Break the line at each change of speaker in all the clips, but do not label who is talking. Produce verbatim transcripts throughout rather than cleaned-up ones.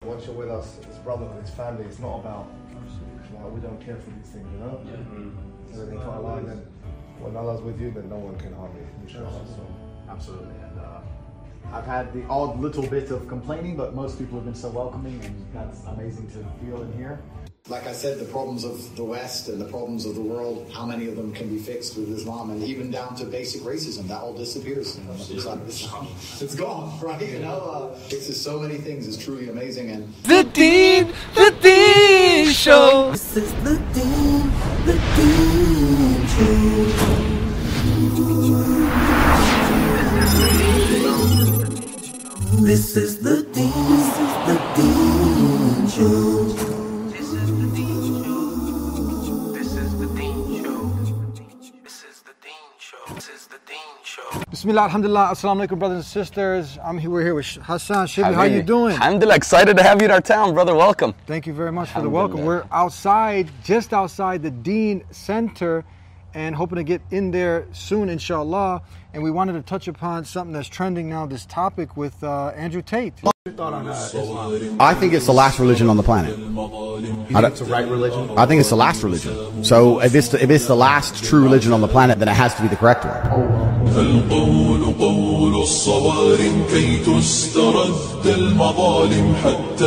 once you're with us, it's brotherhood, it's family. It's not about, like, we don't care for these things, you know? Yeah. Mm-hmm. Everything for Allah, then when Allah's with you, then no one can harm you, inshallah. So.
Absolutely. And uh, I've had the odd little bit of complaining, but most people have been so welcoming, and that's amazing to feel and hear.
Like I said, the problems of the West and the problems of the world, how many of them can be fixed with Islam, and even down to basic racism, that all disappears. You know, it's, it's gone, right? You know, uh, fixes so many things. It's truly amazing. And
the Deen, the Deen Show.
This is the Deen, the Deen Show. This is the Deen, this is the Deen Show.
Bismillah, alhamdulillah, assalamu alaikum, brothers and sisters. I'm here, we're here with Hassan Shibli. How you doing?
Alhamdulillah, excited to have you in our town, brother. Welcome.
Thank you very much for the welcome. We're outside, just outside the Deen Center, and hoping to get in there soon, inshallah. And we wanted to touch upon something that's trending now, this topic with uh, Andrew Tate. What's your thought on uh, Islam?
I think it's the last religion on the planet.
You think it's the right religion?
I think it's the last religion. So if it's the, if it's the last true religion on the planet, then it has to be the correct one.
فالقول قول الصوارم كي تسترد المظالم حتى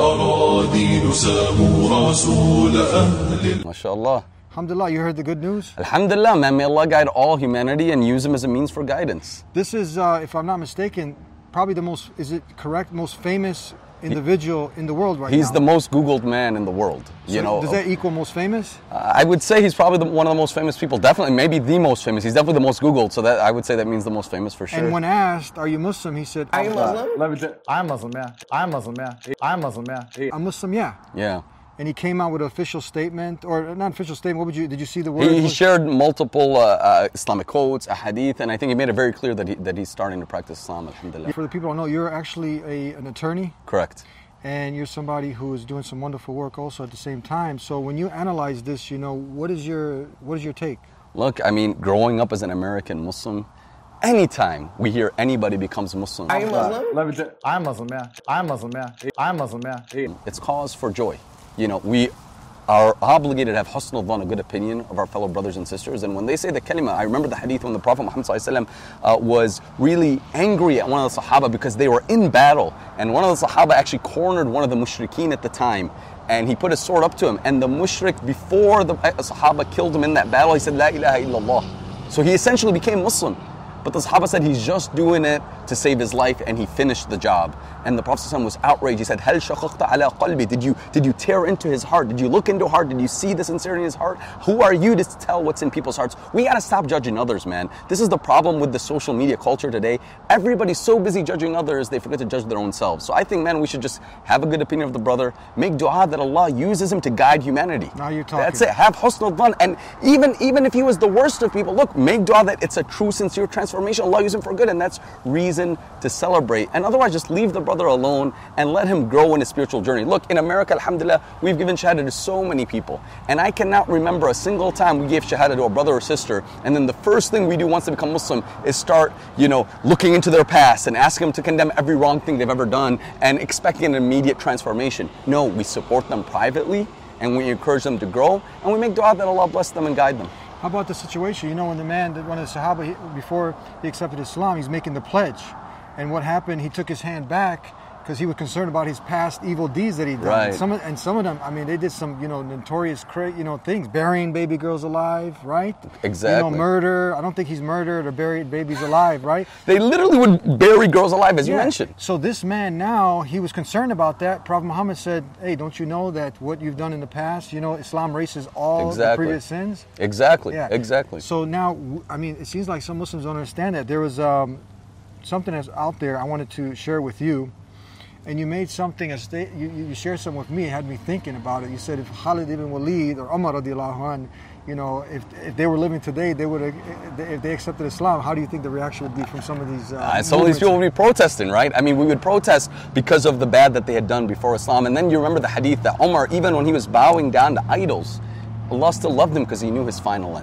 الأراضي ساموا رسول أهل.
MashaAllah.
Alhamdulillah, you heard the good news?
Alhamdulillah, man. May Allah guide all humanity and use him as a means for guidance.
This is, uh, if I'm not mistaken, probably the most, is it correct, most famous individual in the world right
he's
now.
He's the most Googled man in the world.
So
you know,
does that equal most famous?
Uh, I would say he's probably the, one of the most famous people. Definitely, maybe the most famous. He's definitely the most Googled. So that I would say that means the most famous for sure.
And when asked, "Are you Muslim?" he said,
"Are you Muslim?"
Let me tell you, I'm Muslim, yeah. I'm Muslim, yeah. I'm Muslim, yeah.
I'm Muslim, yeah.
Yeah.
And he came out with an official statement, or not official statement. What would you? Did you see the word?
He, he shared multiple uh, uh, Islamic quotes, a hadith, and I think he made it very clear that he, that he's starting to practice Islam. Alhamdulillah.
For the people who don't know, you're actually a, an attorney.
Correct.
And you're somebody who is doing some wonderful work also at the same time. So when you analyze this, you know, what is your what is your take?
Look, I mean, growing up as an American Muslim, anytime we hear anybody becomes Muslim,
are you Muslim?
Let me tell you, I'm Muslim, yeah. I'm Muslim, yeah. I'm Muslim, yeah.
It's cause for joy. You know, we are obligated to have husn al-dhan, a good opinion of our fellow brothers and sisters. And when they say the kalima, I remember the hadith when the Prophet Muhammad ﷺ, uh, was really angry at one of the Sahaba because they were in battle. And one of the Sahaba actually cornered one of the mushrikeen at the time. And he put his sword up to him. And the mushrik, before the Sahaba killed him in that battle, he said, La ilaha illallah. So he essentially became Muslim. But the Sahaba said he's just doing it to save his life, and he finished the job. And the Prophet ﷺ was outraged. He said, Hal shaqaqta ala qalbi? Did you did you tear into his heart? Did you look into his heart? Did you see the sincerity in his heart? Who are you to tell what's in people's hearts? We gotta stop judging others, man. This is the problem with the social media culture today. Everybody's so busy judging others, they forget to judge their own selves. So I think, man, we should just have a good opinion of the brother, make dua that Allah uses him to guide humanity.
Now you're talking.
That's it. Have husn al-dhan. And even, even if he was the worst of people, look, make dua that it's a true, sincere transformation. Allah use him for good, and that's reason to celebrate. And otherwise, just leave the brother alone and let him grow in his spiritual journey. Look, in America, alhamdulillah, we've given shahada to so many people. And I cannot remember a single time we gave shahada to a brother or sister, and then the first thing we do once they become Muslim is start, you know, looking into their past and asking them to condemn every wrong thing they've ever done and expecting an immediate transformation. No, we support them privately, and we encourage them to grow, and we make dua that Allah bless them and guide them.
How about the situation? You know, when the man, one of the Sahaba, he, before he accepted Islam, he's making the pledge. And what happened, he took his hand back because he was concerned about his past evil deeds that he'd done.
Right.
And some of, and some of them, I mean, they did some, you know, notorious, cra- you know, things, burying baby girls alive, right?
Exactly.
You know, murder. I don't think he's murdered or buried babies alive, right?
They literally would bury girls alive, as yeah. you mentioned.
So this man now, he was concerned about that. Prophet Muhammad said, hey, don't you know that what you've done in the past, you know, Islam erases all
exactly.
the previous sins?
Exactly,
yeah.
exactly.
So now, I mean, it seems like some Muslims don't understand that. There was um, something that's out there I wanted to share with you. And you made something, a sta- you, you shared something with me, it had me thinking about it. You said if Khalid ibn Walid or Umar radiallahu anh, you know, if if they were living today, they would if they accepted Islam, how do you think the reaction would be from some of these uh,
uh, some of these people would be protesting, right? I mean, we would protest because of the bad that they had done before Islam. And then you remember the hadith that Umar, even when he was bowing down to idols, Allah still loved him because he knew his final end.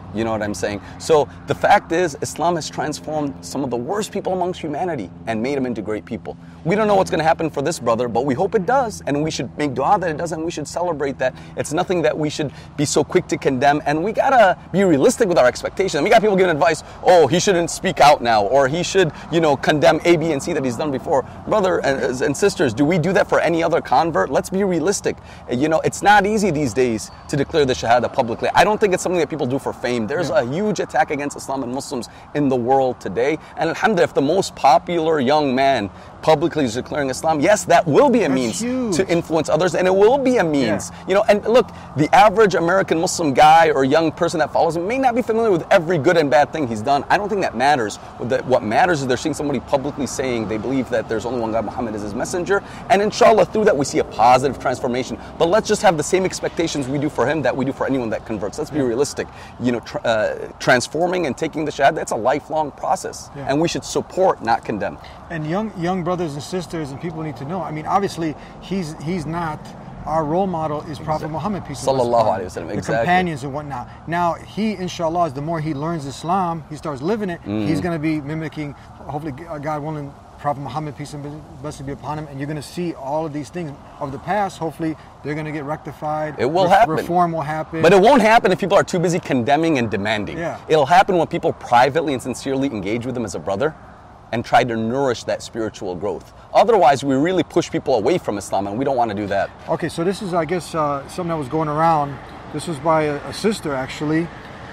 You know what I'm saying? So the fact is, Islam has transformed some of the worst people amongst humanity and made them into great people. We don't know what's going to happen for this brother, but we hope it does, and we should make dua that it does, and we should celebrate that. It's nothing that we should be so quick to condemn, and we gotta be realistic with our expectations. We got people giving advice, oh, he shouldn't speak out now, or he should, you know, condemn A, B, and C that he's done before. Brother and, and sisters, do we do that for any other convert? Let's be realistic. You know, it's not easy these days to declare the Shahada publicly. I don't think it's something that people do for fame. There's a huge attack against Islam and Muslims in the world today, and alhamdulillah, if the most popular young man publicly is declaring Islam, yes, that will be a
That's
means
huge.
to influence others, and it will be a means.
Yeah.
You know, and look, the average American Muslim guy or young person that follows him may not be familiar with every good and bad thing he's done. I don't think that matters. What matters is they're seeing somebody publicly saying they believe that there's only one God, Muhammad is his messenger, and inshallah through that we see a positive transformation. But let's just have the same expectations we do for him that we do for anyone that converts. Let's be realistic. You know, tr- uh, transforming and taking the Shahada, that's a lifelong process,
Yeah.
and we should support, not condemn.
And young young brothers and sisters and people need to know. I mean, obviously, he's he's not. Our role model is Prophet Muhammad, peace and
Sallallahu
blessings upon him,
alaihi wasallam,
the
exactly.
companions and whatnot. Now, he, inshallah, is the more he learns Islam, he starts living it,
Mm-hmm.
he's going to be mimicking, hopefully, God willing, Prophet Muhammad, peace and blessings be upon him, and you're going to see all of these things of the past. Hopefully, they're going to get rectified.
It will
Re-
happen.
Reform will happen.
But it won't happen if people are too busy condemning and demanding.
Yeah.
It'll happen when people privately and sincerely engage with them as a brother and try to nourish that spiritual growth. Otherwise, we really push people away from Islam, and we don't want to do that.
Okay, so this is, I guess, uh, something that was going around. This was by a, a sister, actually.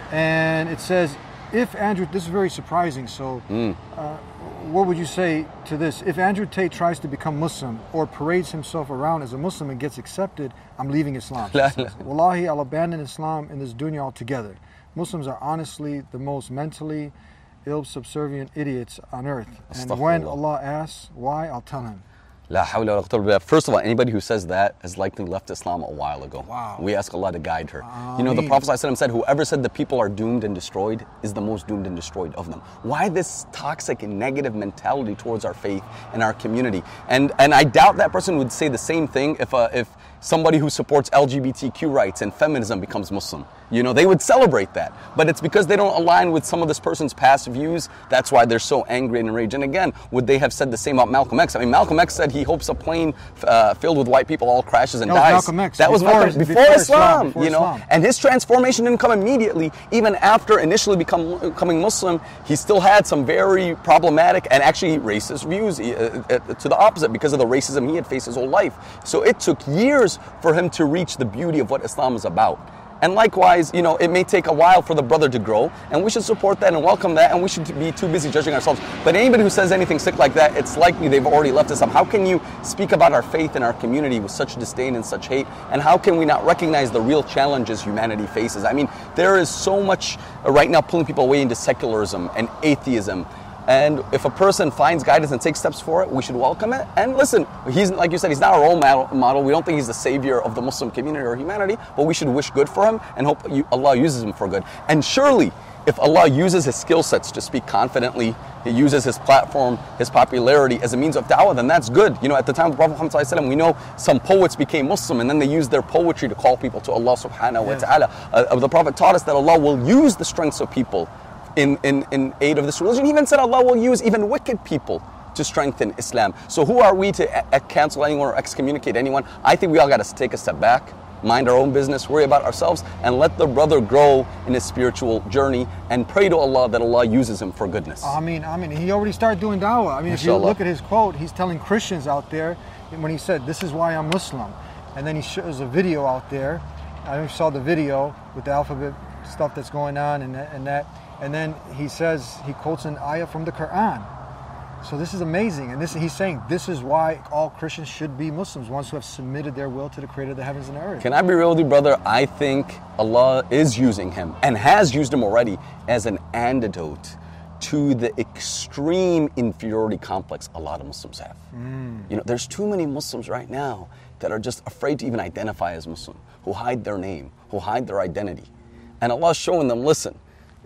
And it says, if Andrew, this is very surprising, so
Mm.
uh, what would you say to this? If Andrew Tate tries to become Muslim or parades himself around as a Muslim and gets accepted, I'm leaving Islam.
La ilaha.
Wallahi, I'll abandon Islam in this dunya altogether. Muslims are honestly the most mentally ill, subservient idiots on earth. And when
Astaghfirullah.
Allah asks why, I'll tell him.
La hawla wa la quwwata illa billah. First of all, anybody who says that has likely left Islam a while ago.
Wow.
We ask Allah to guide her. You know, the
Ameen.
Prophet ﷺ said, whoever said the people are doomed and destroyed is the most doomed and destroyed of them. Why this toxic and negative mentality towards our faith and our community? And and I doubt that person would say the same thing if uh, if somebody who supports L G B T Q rights and feminism becomes Muslim. You know, they would celebrate that. But it's because they don't align with some of this person's past views. That's why they're so angry and enraged. And again, would they have said the same about Malcolm X? I mean, Malcolm X said he hopes a plane uh, filled with white people all crashes and
That was
dies.
Malcolm X.
That was
Before-
Malcolm before,
before
Islam,
Islam, before
you know.
Islam.
And his transformation didn't come immediately. Even after initially become, becoming Muslim, he still had some very problematic and actually racist views uh, uh, to the opposite because of the racism he had faced his whole life. So it took years for him to reach the beauty of what Islam is about. And likewise, you know, it may take a while for the brother to grow, and we should support that and welcome that, and we should be too busy judging ourselves. But anybody who says anything sick like that, it's likely they've already left Islam. How can you speak about our faith and our community with such disdain and such hate? And how can we not recognize the real challenges humanity faces? I mean, there is so much uh, right now pulling people away into secularism and atheism. And if a person finds guidance and takes steps for it, we should welcome it. And listen, he's like you said, he's not our role model. We don't think he's the savior of the Muslim community or humanity, but we should wish good for him and hope you, Allah uses him for good. And surely, if Allah uses his skill sets to speak confidently, he uses his platform, his popularity as a means of da'wah, then that's good. You know, at the time of Prophet Muhammad sallallahu alaihi wasallam, we know some poets became Muslim and then they used their poetry to call people to Allah subhanahu wa ta'ala. Uh, the Prophet taught us that Allah will use the strengths of people In, in, in aid of this religion. He even said Allah will use even wicked people to strengthen Islam. So who are we to a- cancel anyone or excommunicate anyone? I think we all got to take a step back, mind our own business, worry about ourselves, and let the brother grow in his spiritual journey and pray to Allah that Allah uses him for goodness.
I mean, I mean, he already started doing da'wah. I mean, if you
Mashallah.
look at his quote, he's telling Christians out there when he said, "This is why I'm Muslim," and then he shows a video out there. I saw the video with the alphabet stuff that's going on and that, and that, and then he says he quotes an ayah from the Quran. So this is amazing, and this he's saying this is why all Christians should be Muslims, ones who have submitted their will to the Creator of the heavens and the earth.
Can I be real with you, brother? I think Allah is using him and has used him already as an antidote to the extreme inferiority complex a lot of Muslims have. Mm. You know, there's too many Muslims right now that are just afraid to even identify as Muslim, who hide their name, who hide their identity. And Allah's showing them, listen,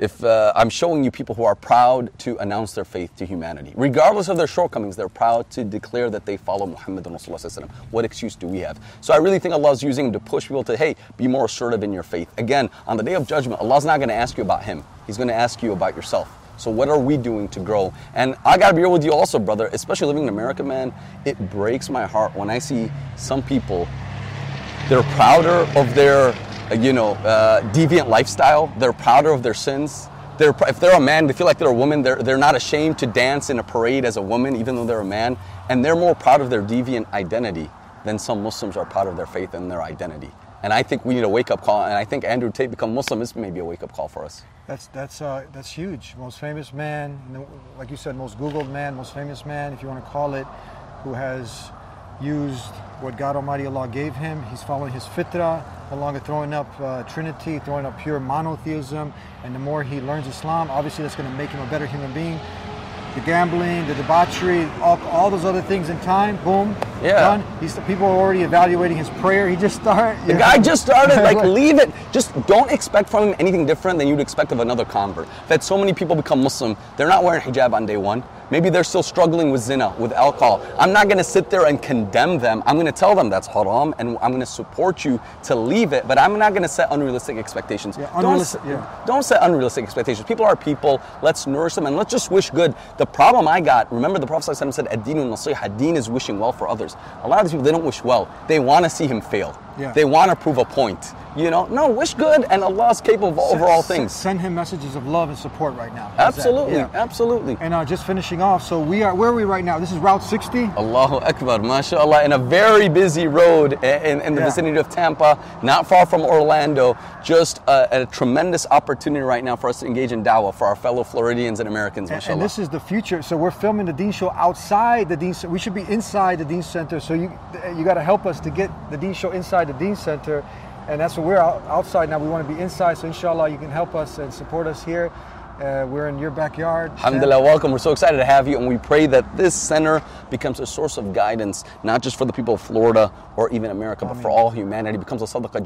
if uh, I'm showing you people who are proud to announce their faith to humanity, regardless of their shortcomings, they're proud to declare that they follow Muhammad and Rasulullah. What excuse do we have? So I really think Allah is using him to push people to, hey, be more assertive in your faith. Again, on the Day of Judgment, Allah's not going to ask you about him. He's going to ask you about yourself. So what are we doing to grow? And I got to be real with you also, brother, especially living in America, man, it breaks my heart when I see some people, they're prouder of their, you know, uh, deviant lifestyle. They're prouder of their sins. They're, if they're a man, they feel like they're a woman. They're, they're not ashamed to dance in a parade as a woman, even though they're a man. And they're more proud of their deviant identity than some Muslims are proud of their faith and their identity. And I think we need a wake-up call. And I think Andrew Tate become Muslim is maybe a wake-up call for us.
That's that's uh, that's huge. Most famous man, like you said, most Googled man, most famous man, if you want to call it, who has used what God Almighty Allah gave him. He's following his fitrah, along with throwing up uh, Trinity, throwing up pure monotheism. And the more he learns Islam, obviously that's going to make him a better human being. The gambling, the debauchery, all, all those other things in time, boom,
yeah.
done. He's, people are already evaluating his prayer. He just started.
The guy just started, like, leave it. Just don't expect from him anything different than you'd expect of another convert. That so many people become Muslim, they're not wearing hijab on day one. Maybe they're still struggling with zina, with alcohol. I'm not going to sit there and condemn them. I'm going to tell them that's haram, and I'm going to support you to leave it, but I'm not going to set unrealistic expectations.
Yeah, unrealistic,
don't,
yeah.
don't set unrealistic expectations. People are people. Let's nourish them, and let's just wish good. The problem I got, remember the Prophet ﷺ said, ad-dinu nasiha, deen is wishing well for others. A lot of these people, they don't wish well. They want to see him fail.
Yeah.
They want to prove a point. You know, no, wish good, and Allah is capable of over all things.
Send him messages of love and support right now. How's
Absolutely,
yeah.
absolutely.
And uh, just finishing off, so we are, where are we right now? This is Route sixty?
Allahu Akbar, mashallah, in a very busy road in, in the
yeah.
vicinity of Tampa, not far from Orlando. Just a, a tremendous opportunity right now for us to engage in dawah for our fellow Floridians and Americans,
and,
mashallah.
and this is the future. So we're filming the Deen Show outside the Deen Center. We should be inside the Deen Center. So you you got to help us to get the Deen Show inside the Deen Center. And that's what we're out, outside now. We want to be inside. So inshallah, you can help us and support us here. Uh, we're in your backyard.
Alhamdulillah, welcome. We're so excited to have you, and we pray that this center becomes a source of guidance, not just for the people of Florida or even America, but for all humanity. It becomes a sadaqah